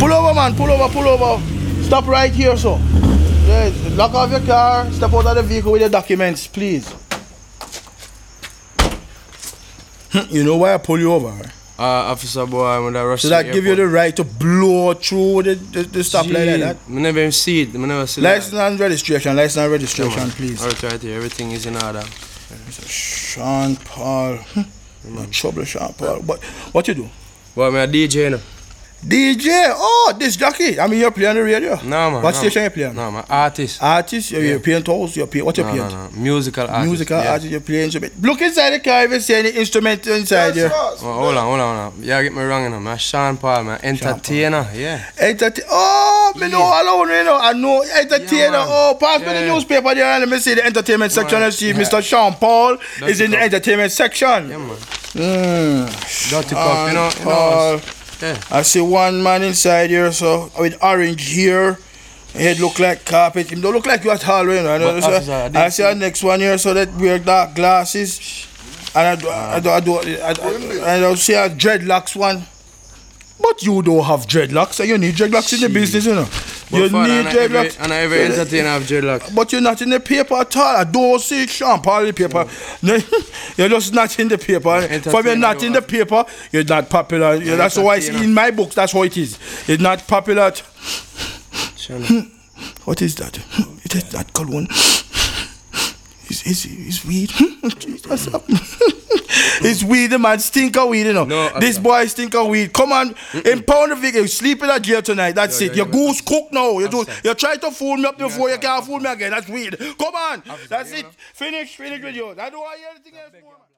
Pull over, man. Pull over. Stop right here, so. Yeah, lock off your car. Step out of the vehicle with your documents, please. You know why I pull you over, right? Officer boy, I'm gonna rush. So that give you the right to blow through the stoplight like that? I never even see it. I never see License and registration, please. Alright, right here. Everything is in order. Sean Paul. No trouble, Sean Paul. But what you do? Boy, I'm a DJ, you know. DJ? Oh, this jockey. I mean, you're playing on the radio? No, man. What station you playing? No, man. Artist. Artist? You're playing toes? What you playing? No. Musical artist. Musical artist, you're playing instrument. Look inside the car if you see any instrument inside here. Hold on. Yeah, get me wrong, you know. Man, Sean Paul, man. Entertainer, yeah. Oh, me know alone, you know. I know entertainer. Yeah, pass me the newspaper there and let me see the entertainment section and see Mr. Sean Paul is in the entertainment section. Yeah, man. Dirty cup, you know. Yeah. I see one man inside here, so with orange hair, head look like carpet. Him don't look like you at all, you know. I see the next one here, so that wear dark glasses, and I don't see a dreadlocks one. But you don't have dreadlocks, so you need dreadlocks in the business, you know. You need dreadlocks. And every entertainer have dreadlocks. But you're not in the paper at all. I don't see Sean Paul in the paper. You're just not in the paper. For you're not in the paper, you're not popular. That's why it's in my books, that's how it is. It's not popular. What is that? It is that cologne. It's weed. It's weed, the man stink of weed, you know. No, this boy stink of weed. Come on, impound the vehicle. You sleep in that jail tonight. That's it. Your goose cooked now. You try to fool me up before you can't fool me again. That's weed. Come on. That's it. Finish with you. I don't want to hear anything else more.